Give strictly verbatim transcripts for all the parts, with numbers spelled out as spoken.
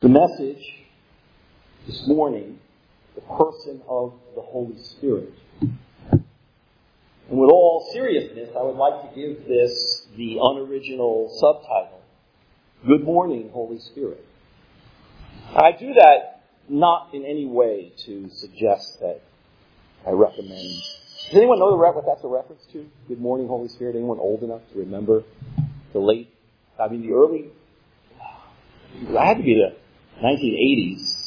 The message this morning, the person of the Holy Spirit. And with all seriousness, I would like to give this the unoriginal subtitle, Good Morning, Holy Spirit. I do that not in any way to suggest that I recommend. Does anyone know the re- what that's a reference to? Good Morning, Holy Spirit. Anyone old enough to remember the late, I mean the early, I had to be the nineteen eighties.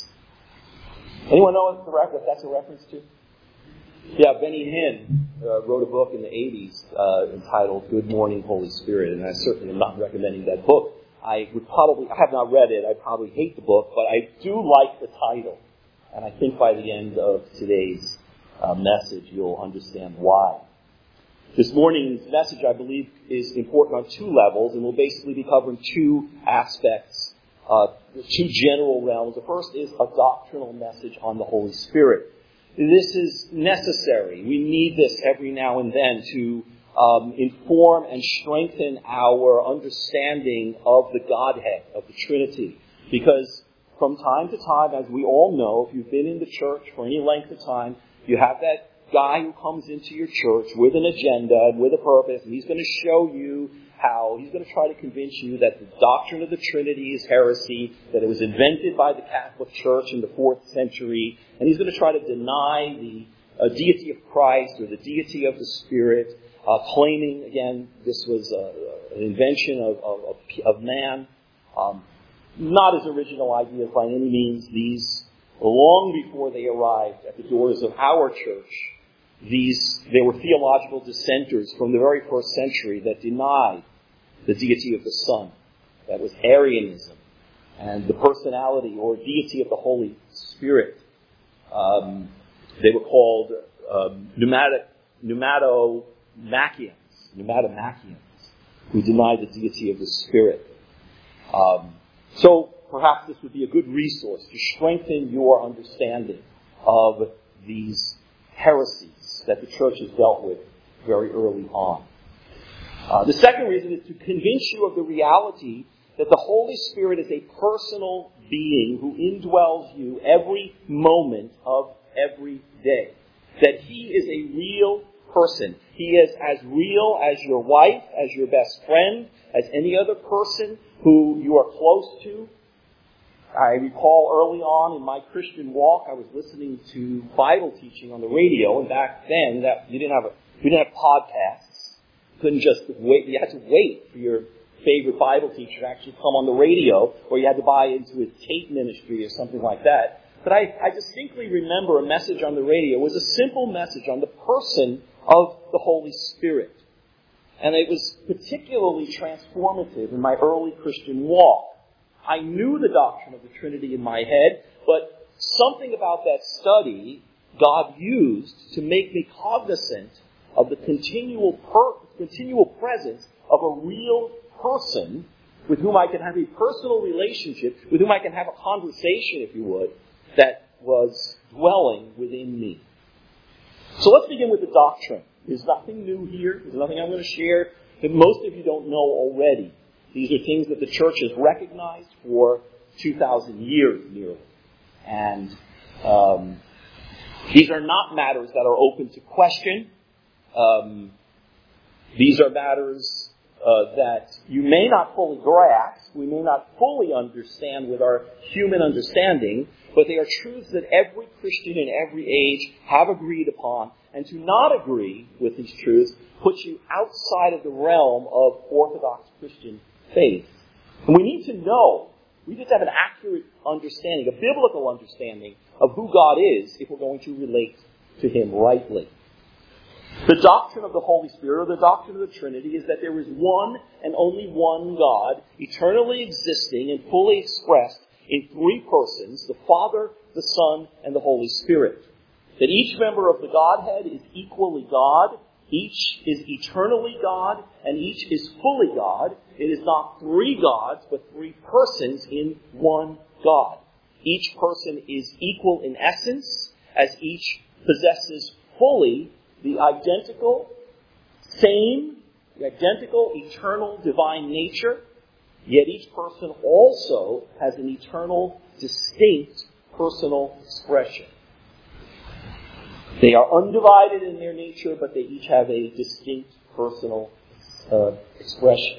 Anyone know what, the, what that's a reference to? Yeah, Benny Hinn uh, wrote a book in the eighties uh, entitled Good Morning, Holy Spirit, and I certainly am not recommending that book. I would probably, I have not read it, I probably hate the book, but I do like the title. And I think by the end of today's uh, message, you'll understand why. This morning's message, I believe, is important on two levels, and we'll basically be covering two aspects, uh, two general realms. The first is a doctrinal message on the Holy Spirit. This is necessary. We need this every now and then to um, inform and strengthen our understanding of the Godhead, of the Trinity. Because from time to time, as we all know, if you've been in the church for any length of time, you have that guy who comes into your church with an agenda and with a purpose, and he's going to show you how, he's going to try to convince you that the doctrine of the Trinity is heresy, that it was invented by the Catholic Church in the fourth century, and he's going to try to deny the uh, deity of Christ or the deity of the Spirit, uh, claiming, again, this was uh, an invention of, of, of, of man. Um, not his original ideas by any means. These, long before they arrived at the doors of our church, These, there were theological dissenters from the very first century that denied the deity of the Son. That was Arianism. And the personality or deity of the Holy Spirit. Um, they were called um, pneumatic, pneumatomachians, pneumatomachians, who denied the deity of the Spirit. Um, so perhaps this would be a good resource to strengthen your understanding of these heresies that the church has dealt with very early on. Uh, the second reason is to convince you of the reality that the Holy Spirit is a personal being who indwells you every moment of every day. That He is a real person. He is as real as your wife, as your best friend, as any other person who you are close to. I recall early on in my Christian walk, I was listening to Bible teaching on the radio, and back then that you didn't have a, we didn't have podcasts. You couldn't just wait. You had to wait for your favorite Bible teacher to actually come on the radio, or you had to buy into his tape ministry or something like that. But I, I distinctly remember a message on the radio. It was a simple message on the person of the Holy Spirit. And it was particularly transformative in my early Christian walk. I knew the doctrine of the Trinity in my head, but something about that study God used to make me cognizant of the continual per- continual presence of a real person with whom I can have a personal relationship, with whom I can have a conversation, if you would, that was dwelling within me. So let's begin with the doctrine. There's nothing new here. There's nothing I'm going to share that most of you don't know already. These are things that the church has recognized for two thousand years nearly. And um, these are not matters that are open to question. Um, these are matters uh, that you may not fully grasp, we may not fully understand with our human understanding, but they are truths that every Christian in every age have agreed upon. And to not agree with these truths puts you outside of the realm of Orthodox Christian faith. And we need to know, we need to have an accurate understanding, a biblical understanding of who God is if we're going to relate to Him rightly. The doctrine of the Holy Spirit, or the doctrine of the Trinity, is that there is one and only one God, eternally existing and fully expressed in three persons, the Father, the Son, and the Holy Spirit. That each member of the Godhead is equally God, each is eternally God, and each is fully God. It is not three gods, but three persons in one God. Each person is equal in essence, as each possesses fully the identical, same, the identical, eternal, divine nature. Yet each person also has an eternal, distinct personal expression. They are undivided in their nature, but they each have a distinct personal uh, expression.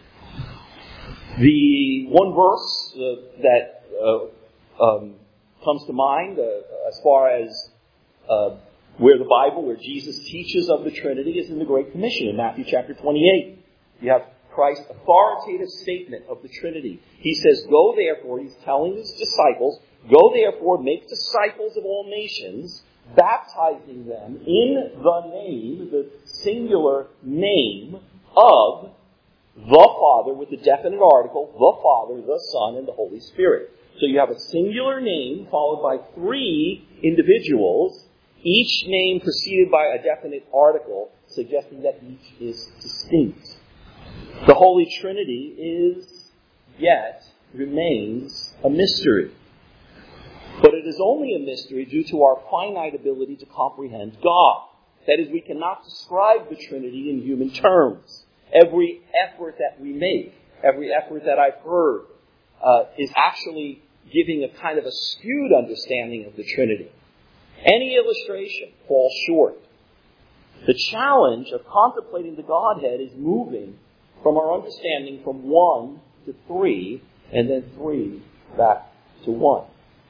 The one verse uh, that uh, um, comes to mind uh, as far as uh, where the Bible, where Jesus teaches of the Trinity, is in the Great Commission in Matthew chapter twenty-eight. You have Christ's authoritative statement of the Trinity. He says, go therefore, he's telling his disciples, go therefore, make disciples of all nations, baptizing them in the name, the singular name of the Father, with the definite article, the Father, the Son, and the Holy Spirit. So you have a singular name followed by three individuals, each name preceded by a definite article, suggesting that each is distinct. The Holy Trinity is, yet, remains a mystery. But it is only a mystery due to our finite ability to comprehend God. That is, we cannot describe the Trinity in human terms. Every effort that we make, every effort that I've heard, uh, is actually giving a kind of a skewed understanding of the Trinity. Any illustration falls short. The challenge of contemplating the Godhead is moving from our understanding from one to three, and then three back to one.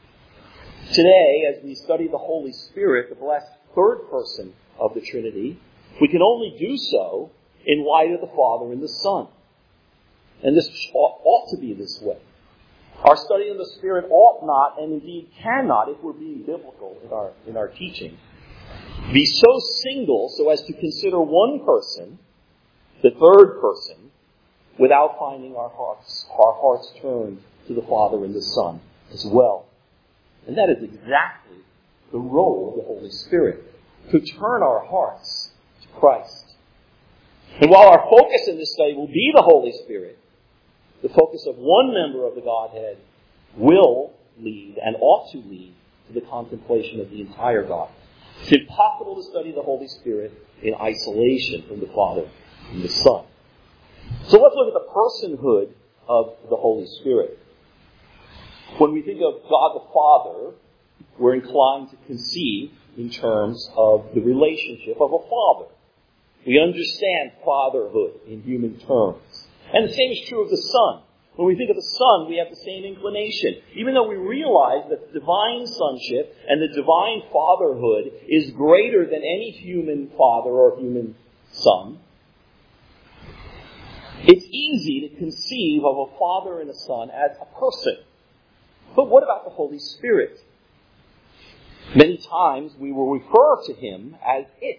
Today, as we study the Holy Spirit, the blessed third person of the Trinity, we can only do so in light of the Father and the Son. And this ought to be this way. Our study of the Spirit ought not, and indeed cannot, if we're being biblical in our, in our teaching, be so single so as to consider one person, the third person, without finding our hearts, our hearts turned to the Father and the Son as well. And that is exactly the role of the Holy Spirit, to turn our hearts to Christ. And while our focus in this study will be the Holy Spirit, the focus of one member of the Godhead will lead and ought to lead to the contemplation of the entire Godhead. It's impossible to study the Holy Spirit in isolation from the Father and the Son. So let's look at the personhood of the Holy Spirit. When we think of God the Father, we're inclined to conceive in terms of the relationship of a father. We understand fatherhood in human terms. And the same is true of the Son. When we think of the Son, we have the same inclination. Even though we realize that the divine sonship and the divine fatherhood is greater than any human father or human son, it's easy to conceive of a father and a son as a person. But what about the Holy Spirit? Many times we will refer to him as it.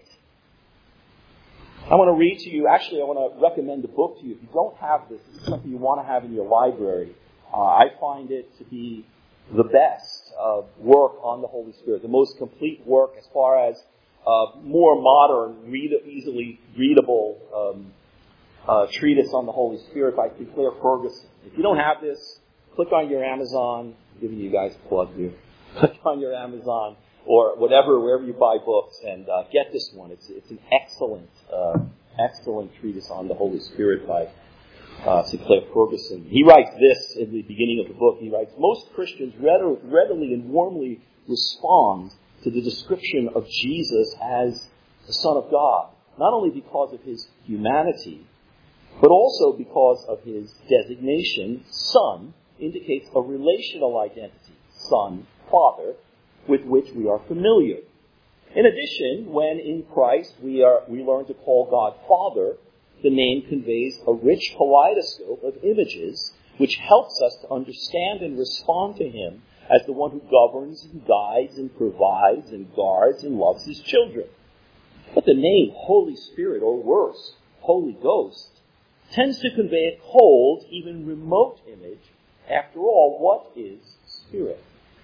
I want to read to you, actually I want to recommend a book to you. If you don't have this, this is something you want to have in your library. Uh, I find it to be the best uh, work on the Holy Spirit, the most complete work as far as uh, more modern, read, easily readable um, uh, treatise on the Holy Spirit by Sinclair Ferguson. If you don't have this, click on your Amazon. I'm giving you guys a plug here. Click on your Amazon or whatever, wherever you buy books, and uh, get this one. It's it's an excellent, uh, excellent treatise on the Holy Spirit by uh, Sinclair Ferguson. He writes this in the beginning of the book. He writes, most Christians readily and warmly respond to the description of Jesus as the Son of God, not only because of his humanity, but also because of his designation. Son indicates a relational identity, Son, Father, with which we are familiar. In addition, when in Christ we are we learn to call God Father, the name conveys a rich kaleidoscope of images which helps us to understand and respond to him as the one who governs and guides and provides and guards and loves his children. But the name Holy Spirit, or worse, Holy Ghost, tends to convey a cold, even remote image. After all, what is Spirit?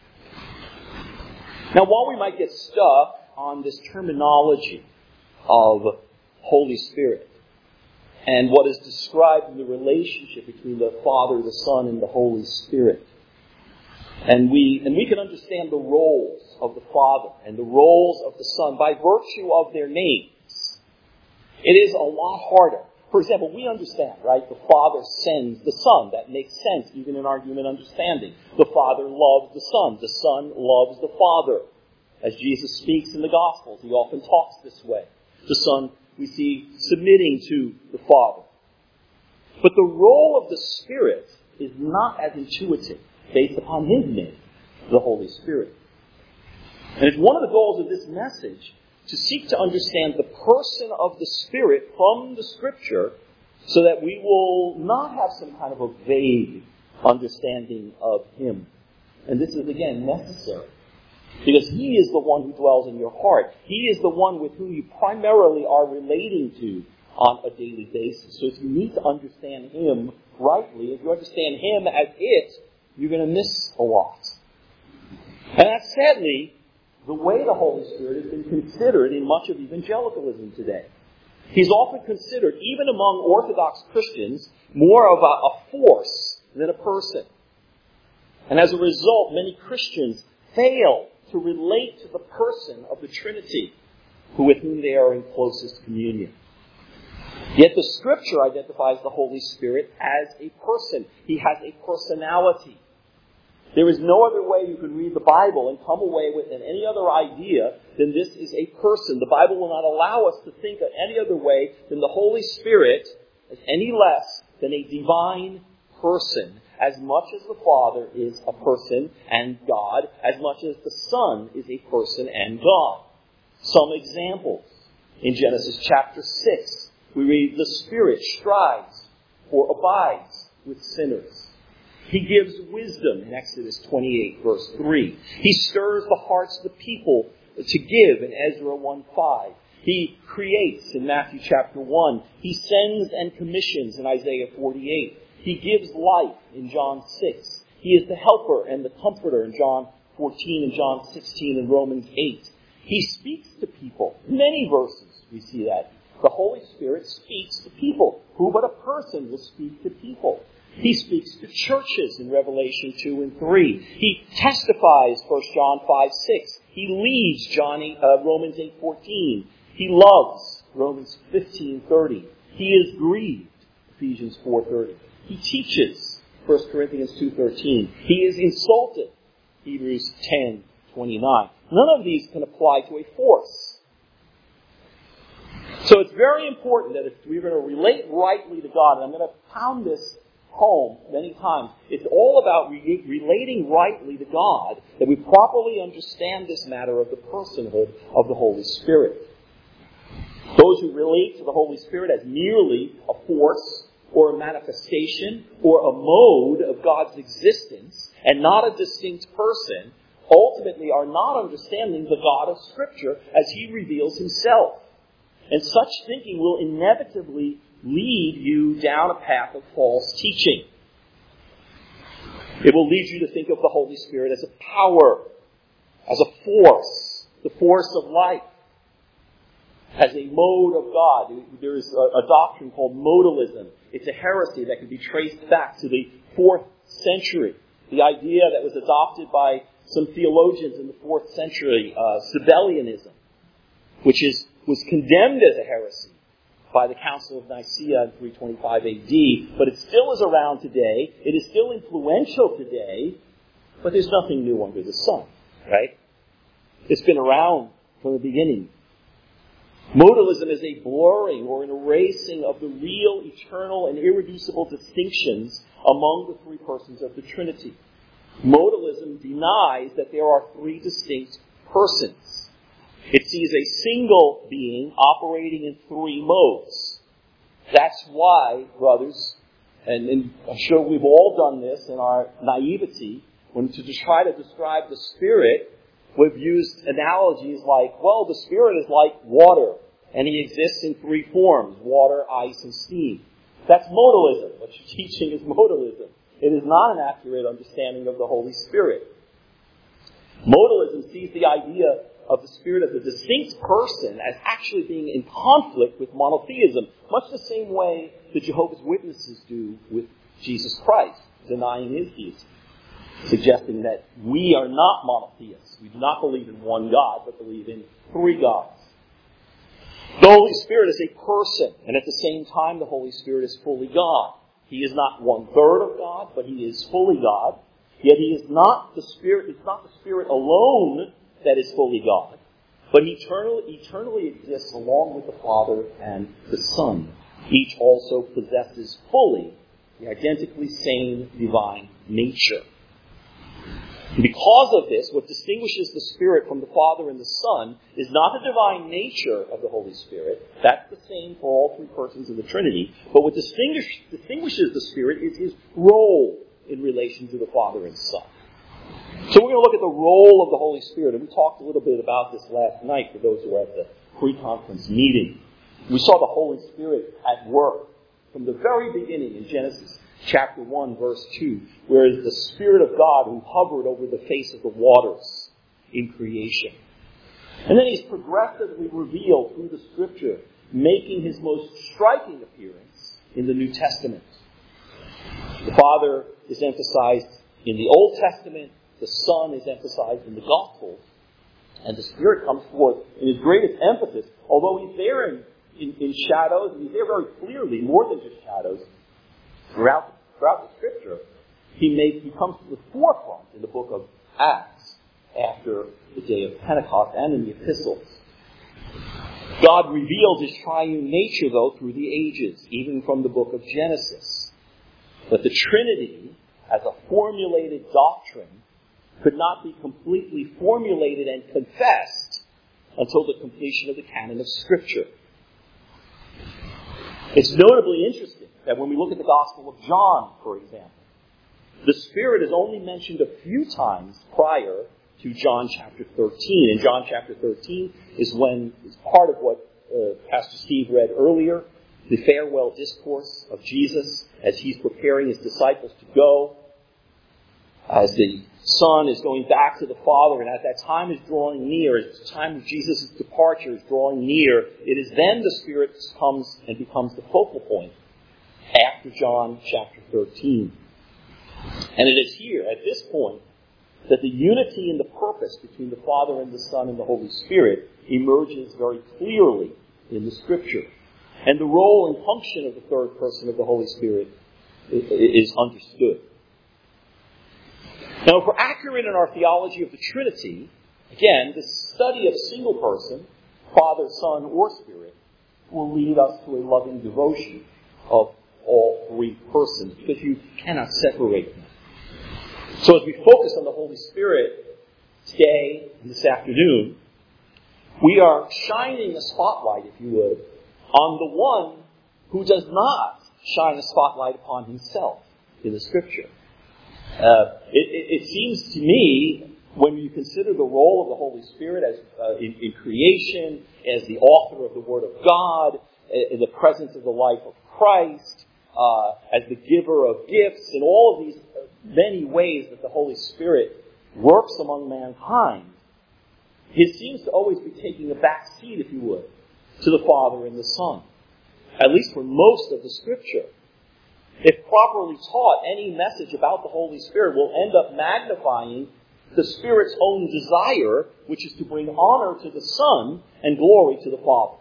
Now, while we might get stuck on this terminology of Holy Spirit and what is described in the relationship between the Father, the Son, and the Holy Spirit, and we and we can understand the roles of the Father and the roles of the Son by virtue of their names, it is a lot harder For example, we understand, right? The Father sends the Son. That makes sense even in our human understanding. The Father loves the Son. The Son loves the Father. As Jesus speaks in the Gospels, he often talks this way. The Son, we see, submitting to the Father. But the role of the Spirit is not as intuitive, based upon his name, the Holy Spirit. And it's one of the goals of this message to seek to understand the person of the Spirit from the Scripture so that we will not have some kind of a vague understanding of him. And this is, again, necessary. Because he is the one who dwells in your heart. He is the one with whom you primarily are relating to on a daily basis. So if you need to understand him rightly, if you understand him as it, you're going to miss a lot. And that's sadly the way the Holy Spirit has been considered in much of evangelicalism today. He's often considered, even among Orthodox Christians, more of a, a force than a person. And as a result, many Christians fail to relate to the person of the Trinity, who with whom they are in closest communion. Yet the Scripture identifies the Holy Spirit as a person. He has a personality. There is no other way you could read the Bible and come away with any other idea than this is a person. The Bible will not allow us to think of any other way than the Holy Spirit as any less than a divine person, as much as the Father is a person and God, as much as the Son is a person and God. Some examples. In Genesis chapter six, we read, the Spirit strives or abides with sinners. He gives wisdom in Exodus twenty-eight, verse three. He stirs the hearts of the people to give in Ezra one five. He creates in Matthew chapter one. He sends and commissions in Isaiah forty-eight. He gives life in John six. He is the helper and the comforter in John fourteen and John sixteen and Romans eight. He speaks to people. Many verses we see that. The Holy Spirit speaks to people. Who but a person will speak to people? He speaks to churches in Revelation two and three. He testifies, First John five six. He leads, John eight, uh, Romans eight fourteen. He loves, Romans fifteen thirty. He is grieved, Ephesians four thirty. He teaches, First Corinthians two thirteen. He is insulted, Hebrews ten twenty-nine. None of these can apply to a force. So it's very important that if we're going to relate rightly to God, and I'm going to pound this home many times, it's all about re- relating rightly to God, that we properly understand this matter of the personhood of the Holy Spirit. Those who relate to the Holy Spirit as merely a force or a manifestation or a mode of God's existence and not a distinct person ultimately are not understanding the God of Scripture as he reveals himself. And such thinking will inevitably lead you down a path of false teaching. It will lead you to think of the Holy Spirit as a power, as a force, the force of life, as a mode of God. There is a, a doctrine called modalism. It's a heresy that can be traced back to the fourth century. The idea that was adopted by some theologians in the fourth century, uh, Sabellianism, which is was condemned as a heresy by the Council of Nicaea in three twenty-five A D, but it still is around today. It is still influential today, but there's nothing new under the sun, right? It's been around from the beginning. Modalism is a blurring or an erasing of the real, eternal, and irreducible distinctions among the three persons of the Trinity. Modalism denies that there are three distinct persons. It sees a single being operating in three modes. That's why, brothers, and, and I'm sure we've all done this in our naivety, when to try to describe the Spirit, we've used analogies like, well, the Spirit is like water, and he exists in three forms, water, ice, and steam. That's modalism. What you're teaching is modalism. It is not an accurate understanding of the Holy Spirit. Modalism sees the idea of the Spirit as a distinct person as actually being in conflict with monotheism, much the same way the Jehovah's Witnesses do with Jesus Christ, denying his deity, suggesting that we are not monotheists. We do not believe in one God, but believe in three gods. The Holy Spirit is a person, and at the same time the Holy Spirit is fully God. He is not one-third of God, but he is fully God. Yet he is not the Spirit, it's not the Spirit alone that is fully God, but he eternally, eternally exists along with the Father and the Son. Each also possesses fully the identically same divine nature. And because of this, what distinguishes the Spirit from the Father and the Son is not the divine nature of the Holy Spirit. That's the same for all three persons of the Trinity. But what distinguish, distinguishes the Spirit is his role in relation to the Father and Son. So we're going to look at the role of the Holy Spirit. And we talked a little bit about this last night for those who were at the pre-conference meeting. We saw the Holy Spirit at work from the very beginning in Genesis chapter one, verse two, where it is the Spirit of God who hovered over the face of the waters in creation. And then he's progressively revealed through the Scripture, making his most striking appearance in the New Testament. The Father is emphasized in the Old Testament, the Son is emphasized in the Gospels, and the Spirit comes forth in his greatest emphasis, although he's there in, in, in shadows, and he's there very clearly, more than just shadows, throughout, throughout the Scripture. He, makes, he comes to the forefront in the book of Acts after the day of Pentecost and in the epistles. God revealed his triune nature, though, through the ages, even from the book of Genesis. But the Trinity, as a formulated doctrine, could not be completely formulated and confessed until the completion of the canon of Scripture. It's notably interesting that when we look at the Gospel of John, for example, the Spirit is only mentioned a few times prior to John chapter thirteen. And John chapter thirteen is when, it's part of what uh, Pastor Steve read earlier, the farewell discourse of Jesus as he's preparing his disciples to go, as the Son is going back to the Father, and as that time is drawing near, as the time of Jesus' departure is drawing near, it is then the Spirit comes and becomes the focal point after John chapter thirteen. And it is here, at this point, that the unity and the purpose between the Father and the Son and the Holy Spirit emerges very clearly in the Scripture. And the role and function of the third person of the Holy Spirit is understood. Now, if we're accurate in our theology of the Trinity, again, the study of a single person, Father, Son, or Spirit, will lead us to a loving devotion of all three persons, because you cannot separate them. So as we focus on the Holy Spirit today and this afternoon, we are shining a spotlight, if you would, on the one who does not shine a spotlight upon himself in the Scripture. Uh, it, it, it seems to me, when you consider the role of the Holy Spirit as uh, in, in creation, as the author of the Word of God, in the presence of the life of Christ, uh, as the giver of gifts, in all of these many ways that the Holy Spirit works among mankind, it seems to always be taking a back seat, if you would, to the Father and the Son, at least for most of the Scripture. If properly taught, any message about the Holy Spirit will end up magnifying the Spirit's own desire, which is to bring honor to the Son and glory to the Father,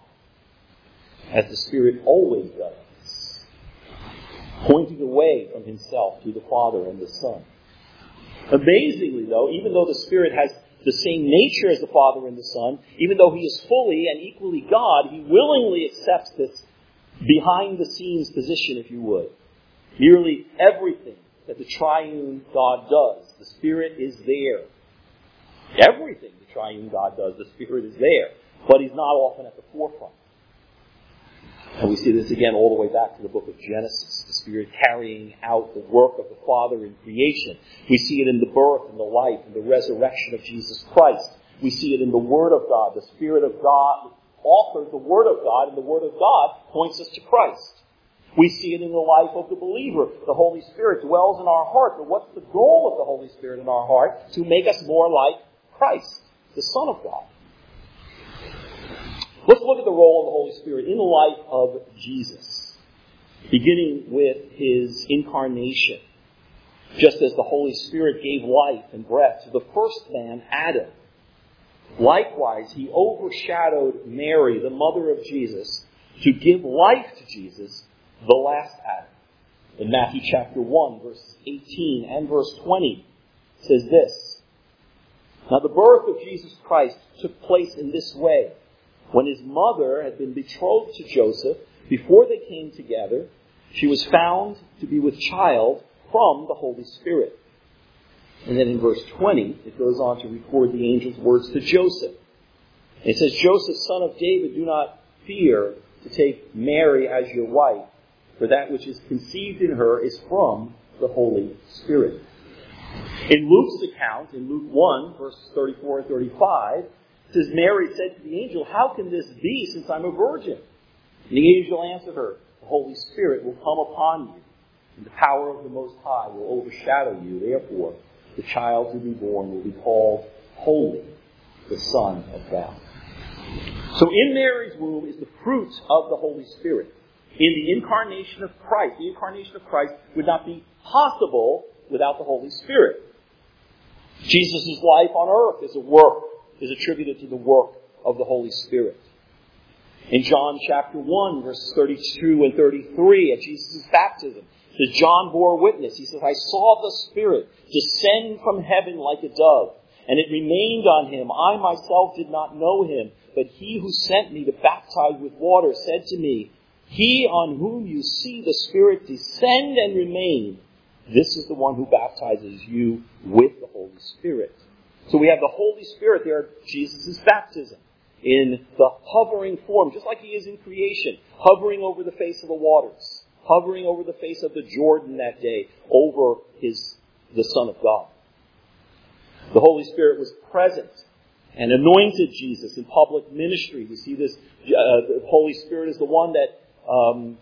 as the Spirit always does, pointing away from himself to the Father and the Son. Amazingly, though, even though the Spirit has the same nature as the Father and the Son, even though he is fully and equally God, he willingly accepts this behind-the-scenes position, if you would. Nearly everything that the triune God does, the Spirit is there. Everything the triune God does, the Spirit is there. But he's not often at the forefront. And we see this again all the way back to the book of Genesis, the Spirit carrying out the work of the Father in creation. We see it in the birth and the life and the resurrection of Jesus Christ. We see it in the Word of God. The Spirit of God authored the Word of God, and the Word of God points us to Christ. We see it in the life of the believer. The Holy Spirit dwells in our heart. But what's the goal of the Holy Spirit in our heart? To make us more like Christ, the Son of God. Let's look at the role of the Holy Spirit in the life of Jesus, beginning with his incarnation. Just as the Holy Spirit gave life and breath to the first man, Adam, Likewise, he overshadowed Mary, the mother of Jesus, to give life to Jesus, the last Adam. In Matthew chapter one, verses eighteen and verse twenty, it says this. Now the birth of Jesus Christ took place in this way. When his mother had been betrothed to Joseph, before they came together, she was found to be with child from the Holy Spirit. And then in verse twenty, it goes on to record the angel's words to Joseph. It says, Joseph, son of David, do not fear to take Mary as your wife, for that which is conceived in her is from the Holy Spirit. In Luke's account, in Luke one, verses thirty-four and thirty-five, it says, Mary said to the angel, how can this be since I'm a virgin? And the angel answered her, the Holy Spirit will come upon you, and the power of the Most High will overshadow you. Therefore, the child to be born will be called Holy, the Son of God. So in Mary's womb is the fruit of the Holy Spirit. In the incarnation of Christ, the incarnation of Christ would not be possible without the Holy Spirit. Jesus' life on earth is a work, is attributed to the work of the Holy Spirit. In John chapter one, verses thirty-two and thirty-three, at Jesus' baptism, says, John bore witness. He says, I saw the Spirit descend from heaven like a dove, and it remained on him. I myself did not know him, but he who sent me to baptize with water said to me, he on whom you see the Spirit descend and remain, this is the one who baptizes you with the Holy Spirit. So we have the Holy Spirit there at Jesus' baptism in the hovering form, just like he is in creation, hovering over the face of the waters, hovering over the face of the Jordan that day, over his the Son of God. The Holy Spirit was present and anointed Jesus in public ministry. We see this, uh, the Holy Spirit is the one that um,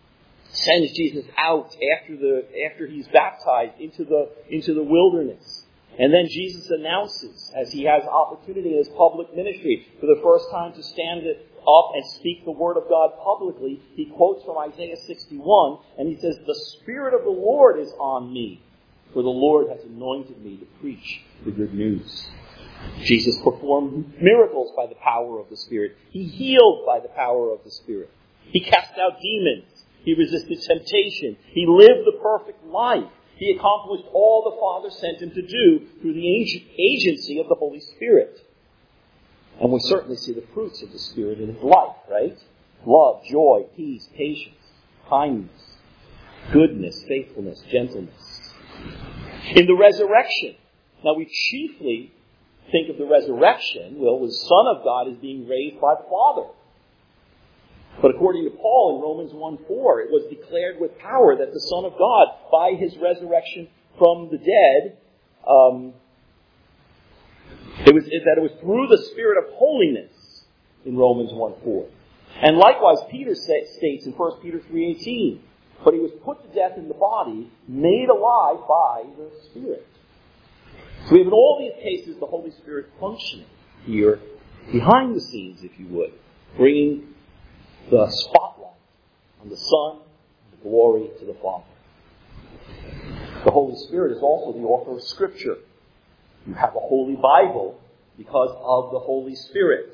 sends Jesus out after the after he's baptized into the into the wilderness. And then Jesus announces, as he has opportunity in his public ministry, for the first time to stand up and speak the word of God publicly, he quotes from Isaiah sixty-one, and he says, the Spirit of the Lord is on me, for the Lord has anointed me to preach the good news. Jesus performed miracles by the power of the Spirit. He healed by the power of the Spirit. He cast out demons. He resisted temptation. He lived the perfect life. He accomplished all the Father sent him to do through the agency of the Holy Spirit. And we certainly see the fruits of the Spirit in his life, right? Love, joy, peace, patience, kindness, goodness, faithfulness, gentleness. In the resurrection, now we chiefly think of the resurrection, well, the Son of God is being raised by the Father. But according to Paul in Romans one four, it was declared with power that the Son of God, by his resurrection from the dead, um, it was it, that it was through the Spirit of holiness in Romans one four. And likewise, Peter say, states in First Peter three eighteen, but he was put to death in the body, made alive by the Spirit. So we have in all these cases the Holy Spirit functioning here behind the scenes, if you would, bringing the spotlight on the Son, the glory to the Father. The Holy Spirit is also the author of Scripture. You have a Holy Bible because of the Holy Spirit.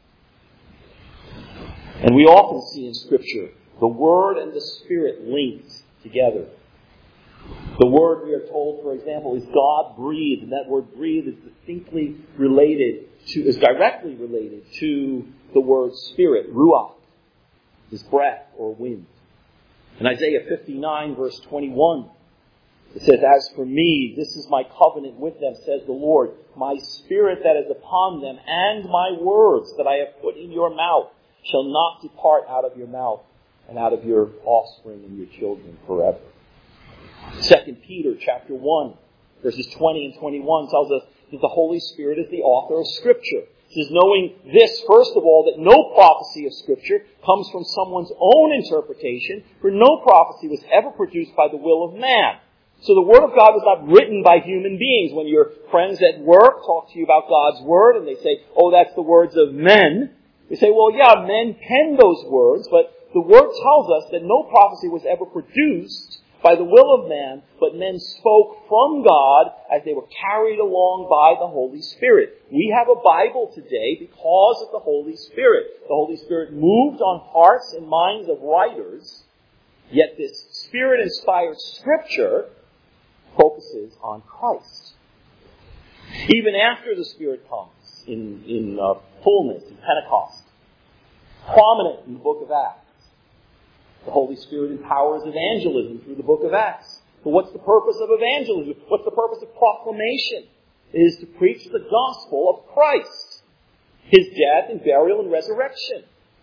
And we often see in Scripture the Word and the Spirit linked together. The Word, we are told, for example, is God-breathed, and that word breathed is distinctly related to, is directly related to the word Spirit, Ruach. Is breath or wind. In Isaiah fifty-nine, verse twenty-one, it says, as for me, this is my covenant with them, says the Lord, my Spirit that is upon them, and my words that I have put in your mouth shall not depart out of your mouth and out of your offspring and your children forever. Second Peter chapter one, verses twenty and twenty-one tells us that the Holy Spirit is the author of Scripture. It says, knowing this, first of all, that no prophecy of Scripture comes from someone's own interpretation, for no prophecy was ever produced by the will of man. So the Word of God was not written by human beings. When your friends at work talk to you about God's Word and they say, oh, that's the words of men, you say, well, yeah, men pen those words, but the Word tells us that no prophecy was ever produced by the will of man, but men spoke from God as they were carried along by the Holy Spirit. We have a Bible today because of the Holy Spirit. The Holy Spirit moved on hearts and minds of writers, yet this Spirit-inspired Scripture focuses on Christ. Even after the Spirit comes in, in uh, fullness, in Pentecost, prominent in the book of Acts, the Holy Spirit empowers evangelism through the book of Acts. But what's the purpose of evangelism? What's the purpose of proclamation? It is to preach the gospel of Christ, His death and burial and resurrection.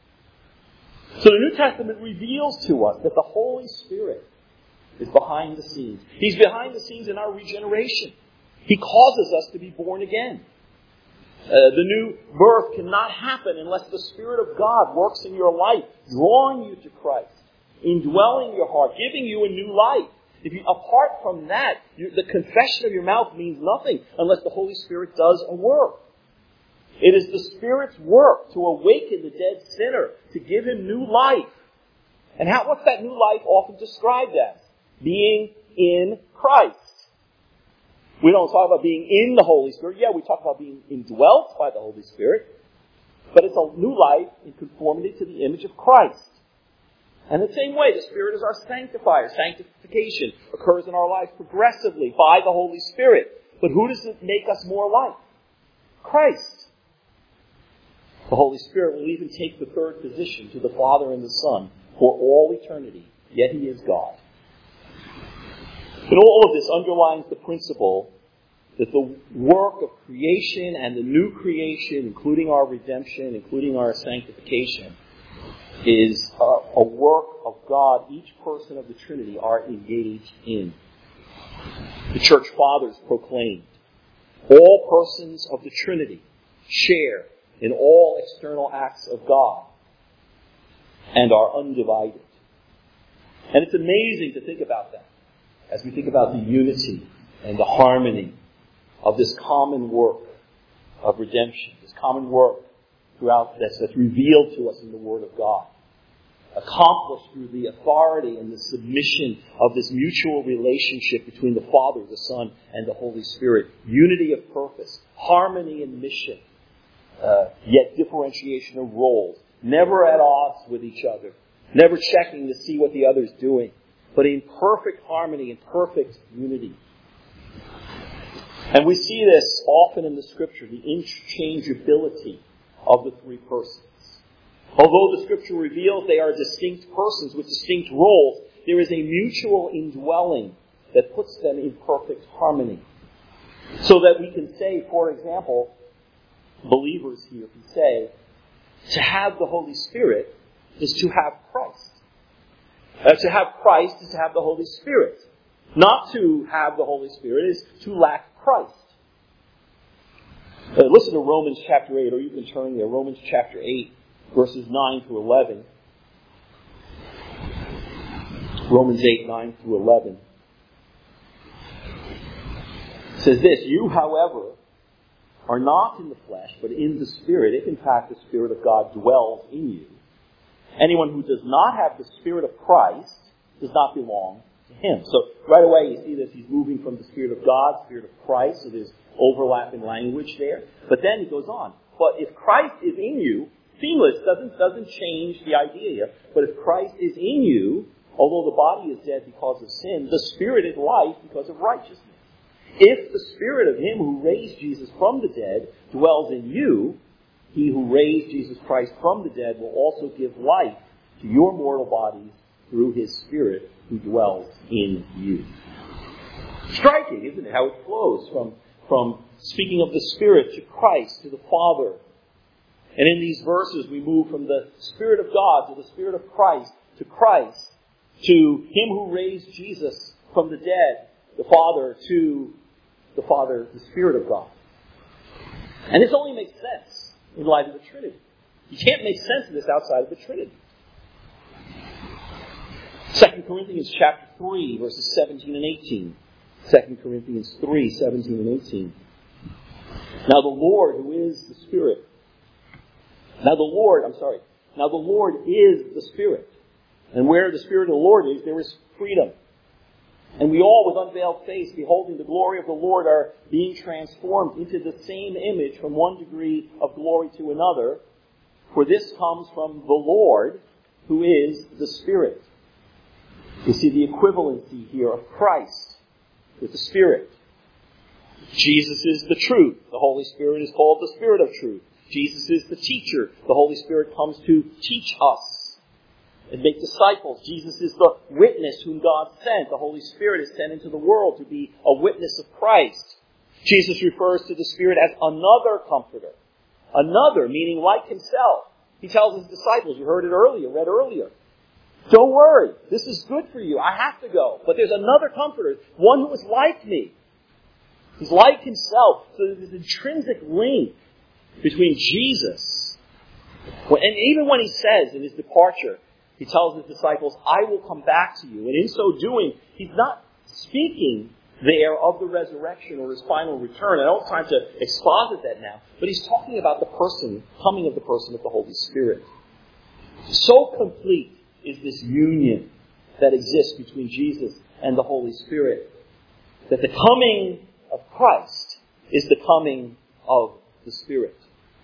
So the New Testament reveals to us that the Holy Spirit is behind the scenes. He's behind the scenes in our regeneration. He causes us to be born again. Uh, the new birth cannot happen unless the Spirit of God works in your life, drawing you to Christ, indwelling your heart, giving you a new life. If you, apart from that, you, the confession of your mouth means nothing unless the Holy Spirit does a work. It is the Spirit's work to awaken the dead sinner, to give him new life. And how, what's that new life often described as? Being in Christ. We don't talk about being in the Holy Spirit. Yeah, we talk about being indwelt by the Holy Spirit. But it's a new life in conformity to the image of Christ. And the same way, the Spirit is our sanctifier. Sanctification occurs in our lives progressively by the Holy Spirit. But who does it make us more like? Christ. The Holy Spirit will even take the third position to the Father and the Son for all eternity, yet He is God. And all of this underlines the principle that the work of creation and the new creation, including our redemption, including our sanctification, is a, a work of God each person of the Trinity are engaged in. The Church Fathers proclaimed, all persons of the Trinity share in all external acts of God and are undivided. And it's amazing to think about that as we think about the unity and the harmony of this common work of redemption, this common work throughout this that's revealed to us in the Word of God, accomplished through the authority and the submission of this mutual relationship between the Father, the Son, and the Holy Spirit. Unity of purpose, harmony in mission, uh, yet differentiation of roles, never at odds with each other, never checking to see what the other's doing, but in perfect harmony and perfect unity. And we see this often in the Scripture, the interchangeability of the three persons. Although the Scripture reveals they are distinct persons with distinct roles, there is a mutual indwelling that puts them in perfect harmony. So that we can say, for example, believers here can say, to have the Holy Spirit is to have Christ. Uh, to have Christ is to have the Holy Spirit. Not to have the Holy Spirit is to lack Christ. Uh, listen to Romans chapter eight, or you can turn there. Romans chapter eight, verses nine through eleven. Romans eight, nine through eleven. It says this, you, however, are not in the flesh, but in the Spirit, if in fact the Spirit of God dwells in you. Anyone who does not have the Spirit of Christ does not belong to Him. So right away you see this, he's moving from the Spirit of God, Spirit of Christ, so there's overlapping language there. But then he goes on, but if Christ is in you, seamless, doesn't, doesn't change the idea here, but if Christ is in you, although the body is dead because of sin, the Spirit is life because of righteousness. If the Spirit of Him who raised Jesus from the dead dwells in you, He who raised Jesus Christ from the dead will also give life to your mortal bodies through His Spirit who dwells in you. Striking, isn't it, how it flows from, from speaking of the Spirit to Christ, to the Father. And in these verses we move from the Spirit of God to the Spirit of Christ, to Christ, to Him who raised Jesus from the dead, the Father, to the Father, the Spirit of God. And this only makes sense in light of the Trinity. You can't make sense of this outside of the Trinity. Second Corinthians chapter three, verses seventeen and eighteen. Second Corinthians three, seventeen and eighteen. Now the Lord, who is the Spirit. Now the Lord, I'm sorry. Now the Lord is the Spirit. And where the Spirit of the Lord is, there is freedom. And we all, with unveiled face, beholding the glory of the Lord, are being transformed into the same image from one degree of glory to another. For this comes from the Lord, who is the Spirit. You see the equivalency here of Christ with the Spirit. Jesus is the truth. The Holy Spirit is called the Spirit of truth. Jesus is the teacher. The Holy Spirit comes to teach us and make disciples. Jesus is the witness whom God sent. The Holy Spirit is sent into the world to be a witness of Christ. Jesus refers to the Spirit as another comforter. Another, meaning like himself. He tells his disciples, you heard it earlier, read earlier, don't worry, this is good for you. I have to go. But there's another comforter, one who is like me. He's like himself. So there's an intrinsic link between Jesus. And even when he says in his departure, he tells his disciples, I will come back to you. And in so doing, he's not speaking there of the resurrection or his final return. I don't have time to exposit that now. But he's talking about the person, coming of the person of the Holy Spirit. So complete is this union that exists between Jesus and the Holy Spirit, that the coming of Christ is the coming of the Spirit.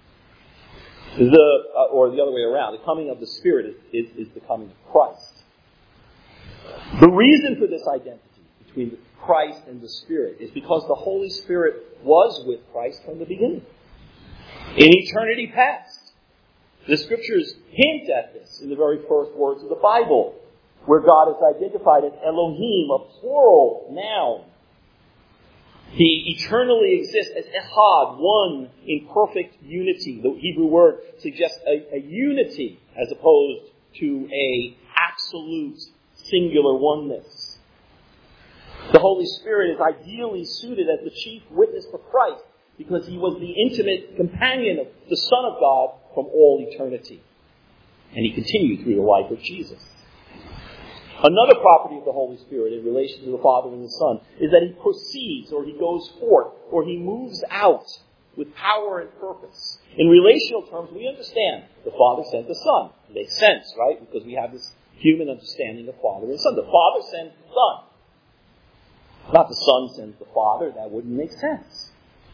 The, uh, or the other way around, the coming of the Spirit is, is, is the coming of Christ. The reason for this identity between Christ and the Spirit is because the Holy Spirit was with Christ from the beginning. In eternity past. The Scriptures hint at this in the very first words of the Bible, where God is identified as Elohim, a plural noun. He eternally exists as Echad, one in perfect unity. The Hebrew word suggests a, a unity as opposed to a absolute singular oneness. The Holy Spirit is ideally suited as the chief witness for Christ because he was the intimate companion of the Son of God from all eternity. And he continued through the life of Jesus. Another property of the Holy Spirit in relation to the Father and the Son is that he proceeds, or he goes forth, or he moves out with power and purpose. In relational terms, we understand the Father sent the Son. It makes sense, right? Because we have this human understanding of Father and Son. The Father sends the Son. Not the Son sends the Father. That wouldn't make sense.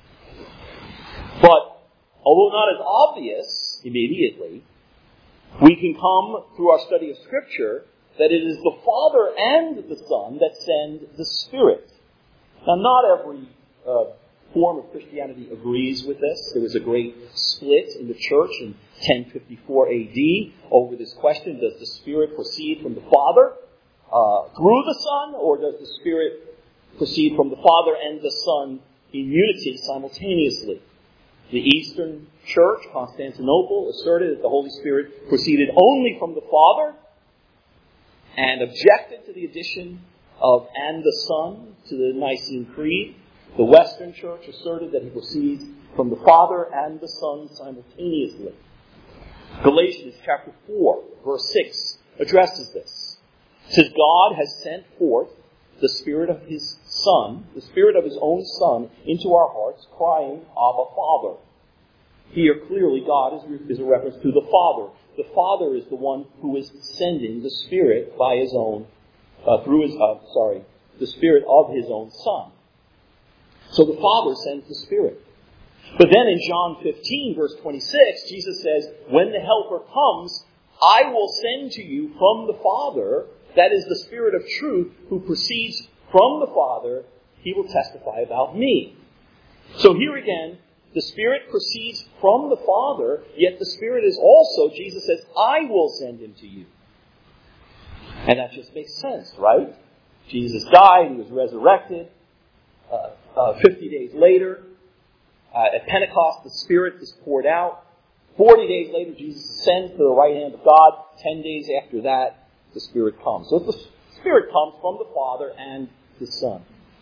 But, although not as obvious immediately, we can come through our study of Scripture that it is the Father and the Son that send the Spirit. Now, not every uh, form of Christianity agrees with this. There was a great split in the church in ten fifty-four A D over this question: does the Spirit proceed from the Father uh, through the Son, or does the Spirit proceed from the Father and the Son in unity simultaneously? The Eastern Church, Constantinople, asserted that the Holy Spirit proceeded only from the Father and objected to the addition of and the Son to the Nicene Creed. The Western Church asserted that he proceeds from the Father and the Son simultaneously. Galatians chapter four, verse six addresses this. It says, God has sent forth the Spirit of His Son, the Spirit of His own Son, into our hearts, crying, Abba, Father. Here, clearly, God is, is a reference to the Father. The Father is the one who is sending the Spirit by His own, uh, through His, uh, sorry, the Spirit of His own Son. So the Father sends the Spirit. But then in John fifteen, verse twenty-six, Jesus says, when the Helper comes, I will send to you from the Father, that is the Spirit of truth, who proceeds from the Father. He will testify about me. So here again, the Spirit proceeds from the Father, yet the Spirit is also, Jesus says, I will send him to you. And that just makes sense, right? Jesus died, he was resurrected. Uh, uh, Fifty days later, uh, at Pentecost, the Spirit is poured out. Forty days later, Jesus ascends to the right hand of God. Ten days after that, the Spirit comes. So the Spirit comes from the Father and the Son.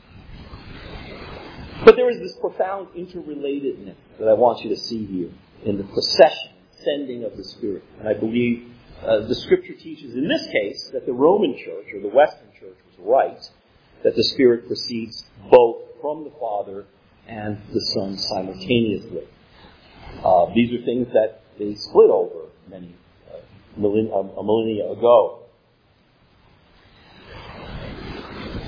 But there is this profound interrelatedness that I want you to see here in the procession, sending of the Spirit. And I believe uh, the Scripture teaches in this case that the Roman Church, or the Western Church, was right, that the Spirit proceeds both from the Father and the Son simultaneously. Uh, these are things that they split over many uh, millennia, a millennia ago.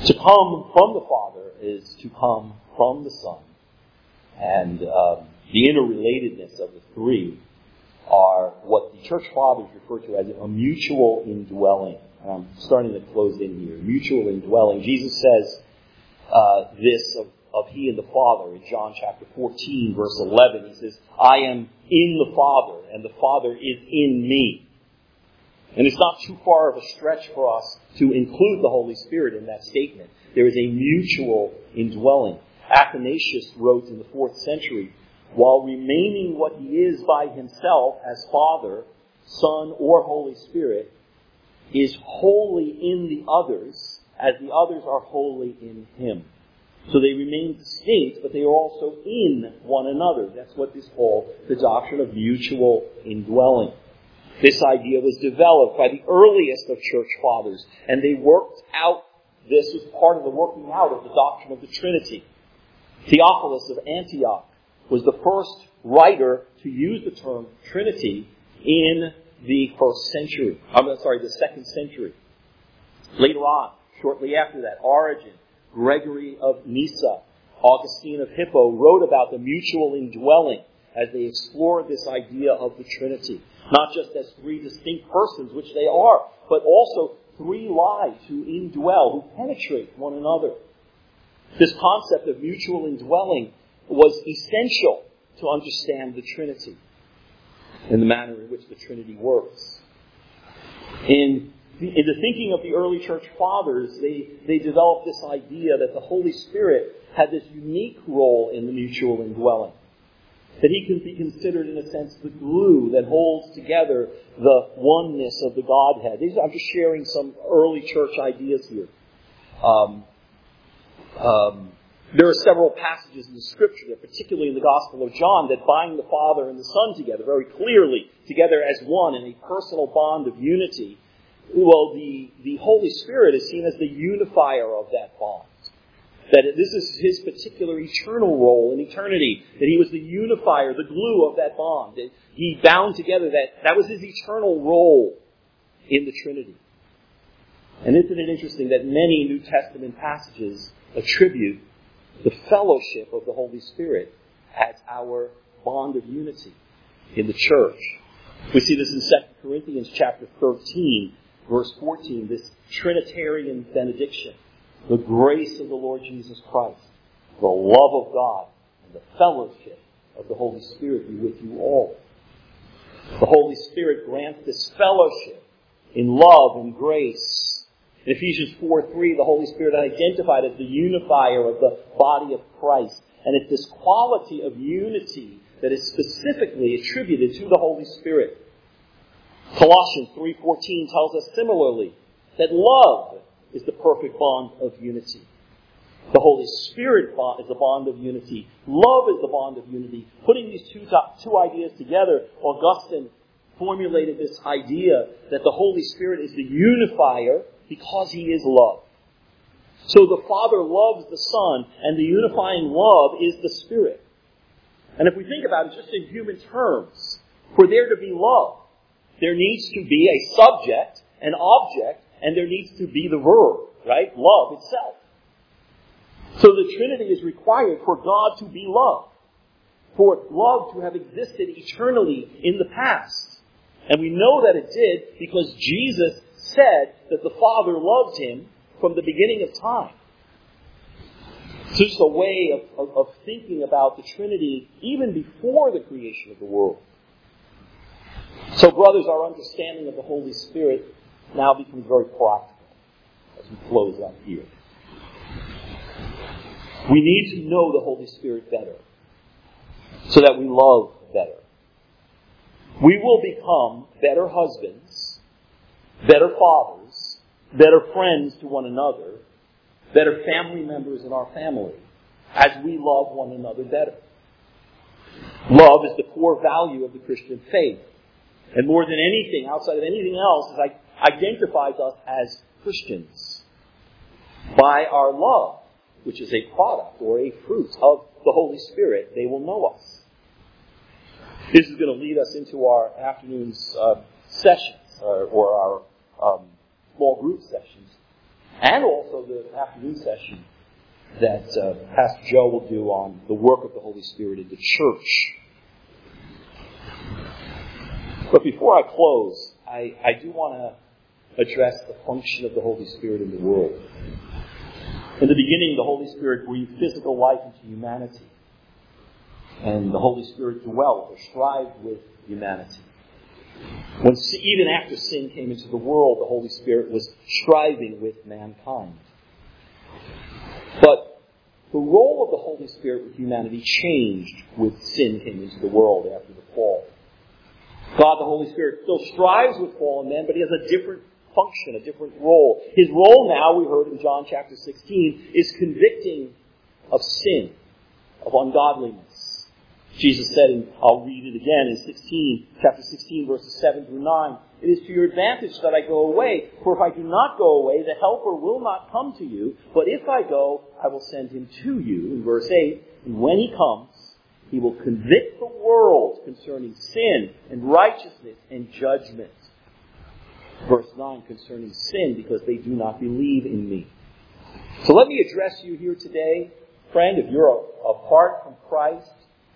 To come from the Father is to come from the Son. And um, the interrelatedness of the three are what the Church Fathers refer to as a mutual indwelling. And I'm starting to close in here. Mutual indwelling. Jesus says uh, this of, of He and the Father in John chapter fourteen, verse eleven. He says, I am in the Father, and the Father is in me. And it's not too far of a stretch for us to include the Holy Spirit in that statement. There is a mutual indwelling. Athanasius wrote in the fourth century, while remaining what he is by himself as Father, Son, or Holy Spirit, is wholly in the others, as the others are wholly in him. So they remain distinct, but they are also in one another. That's what is called the doctrine of mutual indwelling. This idea was developed by the earliest of church fathers, and they worked out, this as part of the working out of the doctrine of the Trinity. Theophilus of Antioch was the first writer to use the term Trinity in the first century. I'm sorry, the second century. Later on, shortly after that, Origen, Gregory of Nyssa, Augustine of Hippo wrote about the mutual indwelling as they explored this idea of the Trinity. Not just as three distinct persons, which they are, but also three lives who indwell, who penetrate one another. This concept of mutual indwelling was essential to understand the Trinity and the manner in which the Trinity works. In the, in the thinking of the early church fathers, they, they developed this idea that the Holy Spirit had this unique role in the mutual indwelling. That he can be considered, in a sense, the glue that holds together the oneness of the Godhead. These, I'm just sharing some early church ideas here. Um, um, there are several passages in the Scripture, particularly in the Gospel of John, that bind the Father and the Son together very clearly, together as one in a personal bond of unity. Well, the, the Holy Spirit is seen as the unifier of that bond. That this is his particular eternal role in eternity. That he was the unifier, the glue of that bond. That he bound together that. That was his eternal role in the Trinity. And isn't it interesting that many New Testament passages attribute the fellowship of the Holy Spirit as our bond of unity in the church? We see this in Second Corinthians chapter thirteen, verse fourteen, this Trinitarian benediction. The grace of the Lord Jesus Christ, the love of God, and the fellowship of the Holy Spirit be with you all. The Holy Spirit grants this fellowship in love and grace. In Ephesians four three, the Holy Spirit identified as the unifier of the body of Christ. And it's this quality of unity that is specifically attributed to the Holy Spirit. Colossians three fourteen tells us similarly that love is the perfect bond of unity. The Holy Spirit bond is a bond of unity. Love is the bond of unity. Putting these two, two ideas together, Augustine formulated this idea that the Holy Spirit is the unifier because he is love. So the Father loves the Son, and the unifying love is the Spirit. And if we think about it just in human terms, for there to be love, there needs to be a subject, an object, and there needs to be the verb, right? Love itself. So the Trinity is required for God to be love. For love to have existed eternally in the past. And we know that it did because Jesus said that the Father loved him from the beginning of time. It's just a way of, of, of thinking about the Trinity even before the creation of the world. So brothers, our understanding of the Holy Spirit now becomes very practical as we close up here. We need to know the Holy Spirit better so that we love better. We will become better husbands, better fathers, better friends to one another, better family members in our family as we love one another better. Love is the core value of the Christian faith. And more than anything, outside of anything else, is like identifies us as Christians by our love, which is a product or a fruit of the Holy Spirit. They will know us. This is going to lead us into our afternoon's uh, sessions or, or our um, small group sessions. and also the afternoon session that uh, Pastor Joe will do on the work of the Holy Spirit in the church. But before I close, I, I do want to address the function of the Holy Spirit in the world. In the beginning, the Holy Spirit breathed physical life into humanity. And the Holy Spirit dwelt or strived with humanity. When, even after sin came into the world, the Holy Spirit was striving with mankind. But the role of the Holy Spirit with humanity changed with sin came into the world after the fall. God, the Holy Spirit, still strives with fallen men, but He has a different function, a different role. His role now, we heard in John chapter sixteen, is convicting of sin, of ungodliness. Jesus said, and I'll read it again in sixteen, chapter sixteen, verses seven through nine. It is to your advantage that I go away, for if I do not go away, the Helper will not come to you. But if I go, I will send Him to you. In verse eight, and when He comes, He will convict the world concerning sin and righteousness and judgment. Verse nine, concerning sin, because they do not believe in me. So let me address you here today, friend, if you're apart from Christ,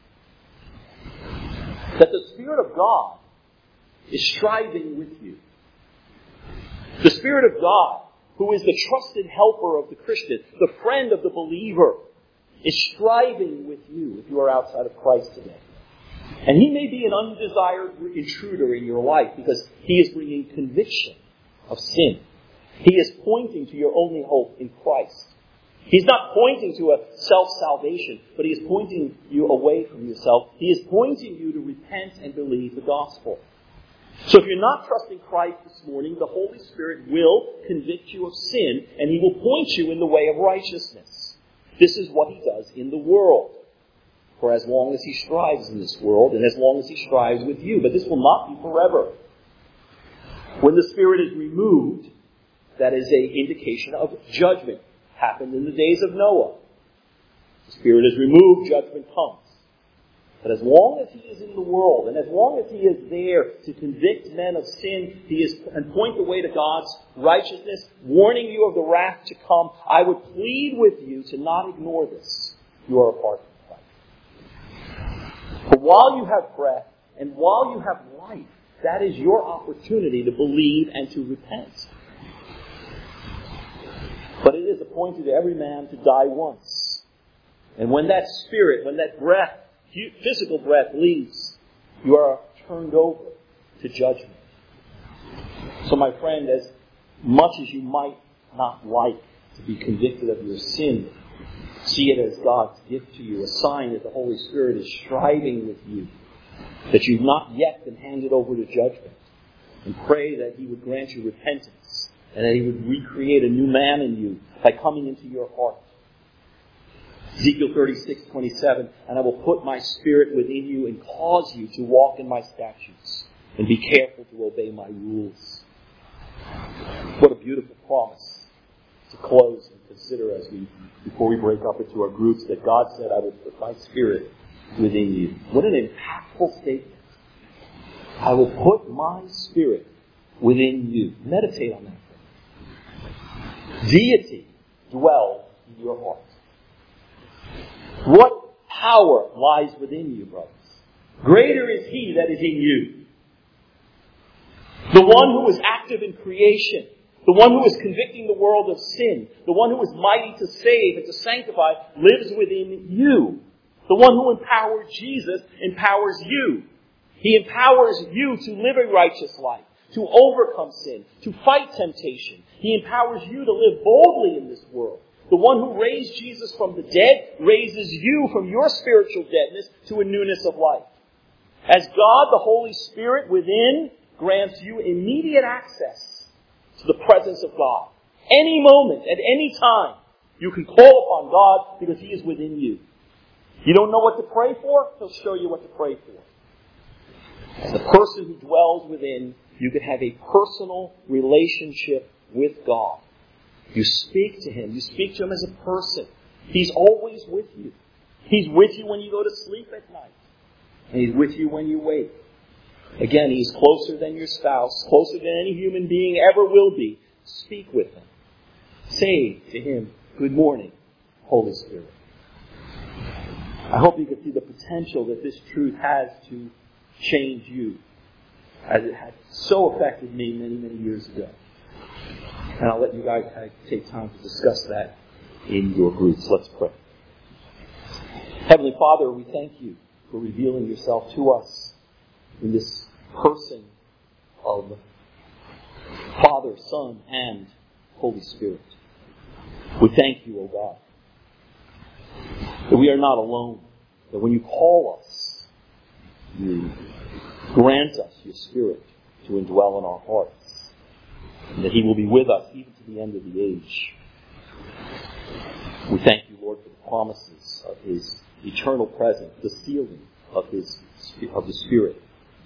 that the Spirit of God is striving with you. The Spirit of God, who is the trusted helper of the Christian, the friend of the believer, is striving with you if you are outside of Christ today. And He may be an undesired intruder in your life because He is bringing conviction of sin. He is pointing to your only hope in Christ. He's not pointing to a self-salvation, but He is pointing you away from yourself. He is pointing you to repent and believe the gospel. So if you're not trusting Christ this morning, the Holy Spirit will convict you of sin, and He will point you in the way of righteousness. This is what He does in the world, for as long as He strives in this world, and as long as He strives with you. But this will not be forever. When the Spirit is removed, that is an indication of judgment. Happened in the days of Noah. The Spirit is removed, judgment comes. But as long as He is in the world, and as long as He is there to convict men of sin, He is and point the way to God's righteousness, warning you of the wrath to come, I would plead with you to not ignore this. You are apart from Christ. For while you have breath, and while you have life, that is your opportunity to believe and to repent. But it is appointed to every man to die once. And when that spirit, when that breath, physical breath leaves, you are turned over to judgment. So my friend, as much as you might not like to be convicted of your sin, see it as God's gift to you, a sign that the Holy Spirit is striving with you, that you've not yet been handed over to judgment. And pray that He would grant you repentance, and that He would recreate a new man in you by coming into your heart. Ezekiel thirty-six twenty-seven, and I will put my Spirit within you and cause you to walk in my statutes and be careful to obey my rules. What a beautiful promise to close and consider as we, before we break up into our groups, that God said, I will put my Spirit within you. What an impactful statement. I will put my Spirit within you. Meditate on that. Deity dwells in your heart. What power lies within you, brothers? Greater is He that is in you. The one who is active in creation. The one who is convicting the world of sin. The one who is mighty to save and to sanctify lives within you. The one who empowered Jesus empowers you. He empowers you to live a righteous life, to overcome sin, to fight temptation. He empowers you to live boldly in this world. The one who raised Jesus from the dead raises you from your spiritual deadness to a newness of life. As God, the Holy Spirit within, grants you immediate access to the presence of God. Any moment, at any time, you can call upon God because He is within you. You don't know what to pray for? He'll show you what to pray for. As the person who dwells within, you can have a personal relationship with God. You speak to Him. You speak to Him as a person. He's always with you. He's with you when you go to sleep at night. And He's with you when you wake. Again, He's closer than your spouse, closer than any human being ever will be. Speak with Him. say to him, good morning, Holy Spirit. I hope you can see the potential that this truth has to change you, as it had so affected me many, many years ago. And I'll let you guys take time to discuss that in your groups. Let's pray. Heavenly Father, we thank you for revealing yourself to us in this person of Father, Son, and Holy Spirit. We thank you, O God, that we are not alone, that when you call us, you grant us your Spirit to indwell in our hearts, and that he will be with us even to the end of the age. We thank you, Lord, for the promises of his eternal presence, the sealing of his of the Spirit.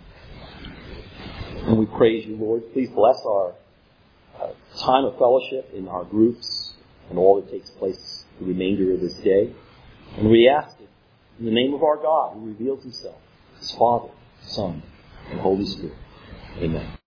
And we praise you, Lord. Please bless our uh, time of fellowship in our groups and all that takes place the remainder of this day. And we ask it in the name of our God, who reveals himself as Father, Son, and Holy Spirit. Amen.